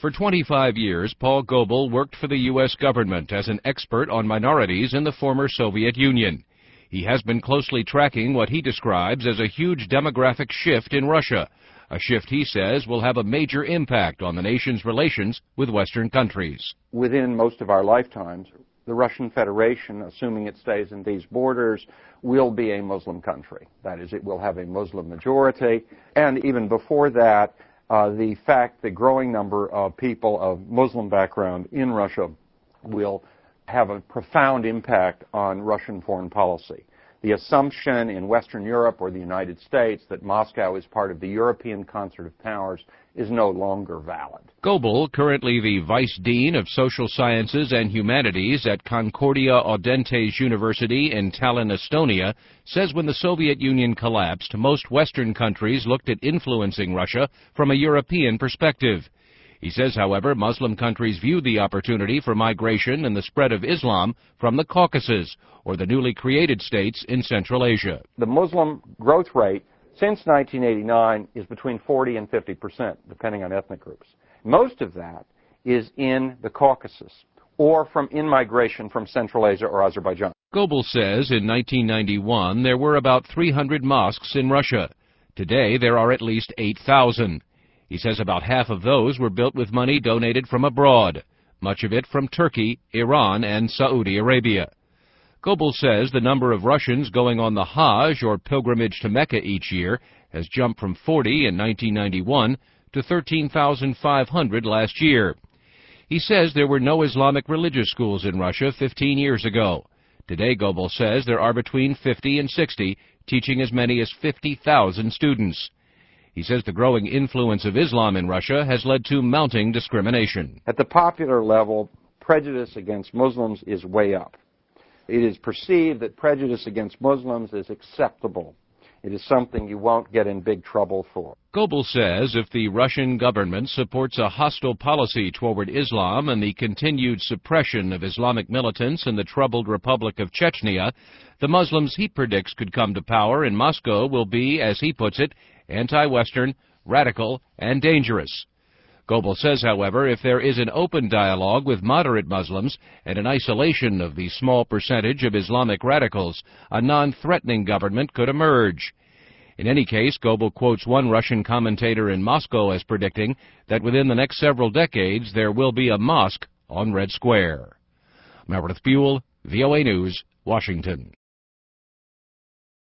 For 25 years, Paul Goebel worked for the U.S. government as an expert on minorities in the former Soviet Union. He has been closely tracking what he describes as a huge demographic shift in Russia, a shift he says will have a major impact on the nation's relations with Western countries. Within most of our lifetimes, the Russian Federation, assuming it stays in these borders, will be a Muslim country. That is, it will have a Muslim majority. And even before that, the growing number of people of Muslim background in Russia will have a profound impact on Russian foreign policy. The assumption in Western Europe or the United States that Moscow is part of the European concert of powers is no longer valid. Goebel, currently the Vice Dean of Social Sciences and Humanities at Concordia Audentes University in Tallinn, Estonia, says when the Soviet Union collapsed, most Western countries looked at influencing Russia from a European perspective. He says, however, Muslim countries viewed the opportunity for migration and the spread of Islam from the Caucasus, or the newly created states in Central Asia. The Muslim growth rate since 1989 is between 40 and 50%, depending on ethnic groups. Most of that is in the Caucasus, or from in-migration from Central Asia or Azerbaijan. Goebel says in 1991 there were about 300 mosques in Russia. Today there are at least 8,000. He says about half of those were built with money donated from abroad, much of it from Turkey, Iran, and Saudi Arabia. Goebel says the number of Russians going on the Hajj, or pilgrimage to Mecca, each year has jumped from 40 in 1991 to 13,500 last year. He says there were no Islamic religious schools in Russia 15 years ago. Today, Goebel says there are between 50 and 60, teaching as many as 50,000 students. He says the growing influence of Islam in Russia has led to mounting discrimination. At the popular level, prejudice against Muslims is way up. It is perceived that prejudice against Muslims is acceptable. It is something you won't get in big trouble for. Goebel says if the Russian government supports a hostile policy toward Islam and the continued suppression of Islamic militants in the troubled Republic of Chechnya, the Muslims he predicts could come to power in Moscow will be, as he puts it, anti-Western, radical, and dangerous. Goebel says, however, if there is an open dialogue with moderate Muslims and an isolation of the small percentage of Islamic radicals, a non-threatening government could emerge. In any case, Goebel quotes one Russian commentator in Moscow as predicting that within the next several decades there will be a mosque on Red Square. Meredith Buell, VOA News, Washington.